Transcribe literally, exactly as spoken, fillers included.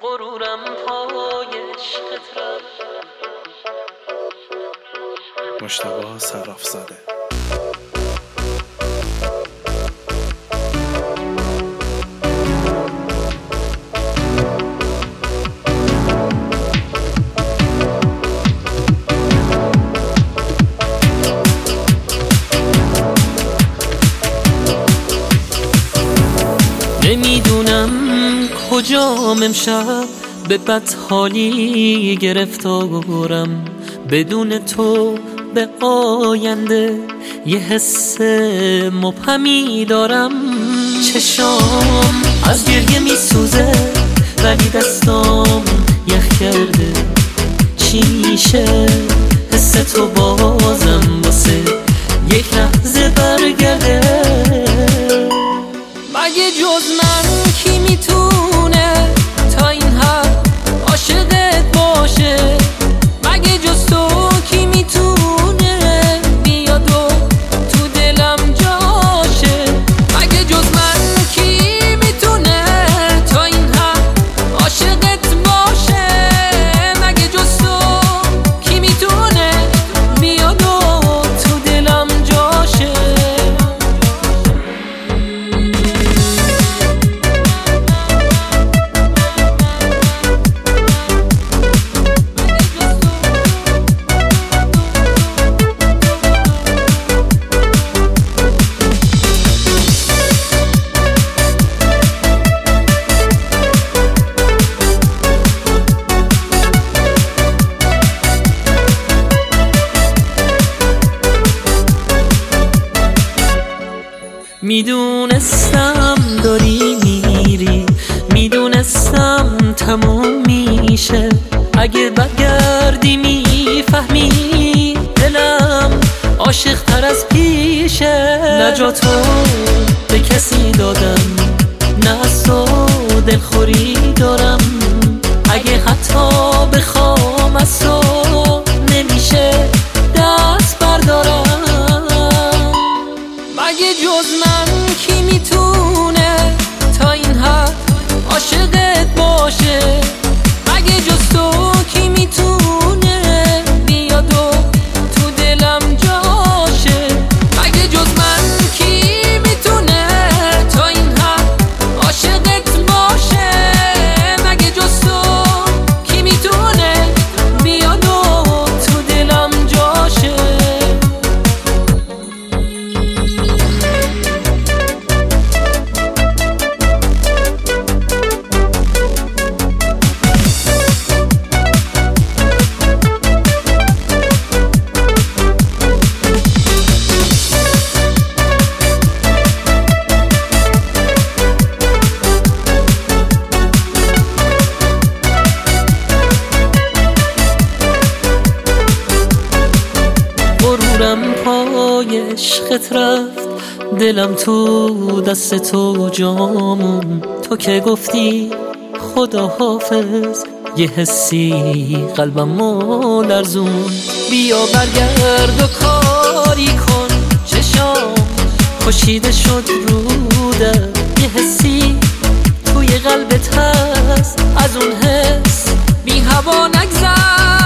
غرورم پای عشقت رفت. مجتبی صرافزاده. نمیدونم کجام امشب به بدحالی گرفتارم، بدون تو به آینده یه حس مبهمی دارم. چشام از گریه میسوزه ولی دستام یخ کرده. چی میشه حس تو بازم واسه یک لحظه برگرده؟ مگه جز من کی میتونه تا این حد عاشقت باشه؟ مگه جز تو کی میتونه بیاد و تو دلم جاشه؟ مگه جز من کی میتونه تا این حد عاشقت باشه؟ مگه جز تو کی میتونه بیاد و تو دلم جاشه؟ میدونستم داری میری، میدونستم تموم میشه. اگه برگردی میفهمی دلم عاشق تر از پیشه. نجاتو به کسی دادم، نه از تو دلخوری دارم. اگه حتی بخوام از تو نمیشه دست بردارم. مگه جز من کی میتونه تا این حد عاشقت باشه؟ مگه جز تو کی میتونه بیاد و تو دلم جاشه؟ مگه جز من کی میتونه تا این حد عاشقت باشه؟ مگه جز تو کی میتونه بیاد و تو دلم جاشه؟ غرورم پای عشقت رفت، دلم تو دست تو جامون. تو که گفتی خدا حافظ، یه حسی قلبمو لرزون. بیا برگرد و کاری کن، چشام خورشید شد روده. یه حسی توی قلبت هست، از اون حس بی هوا نگذر.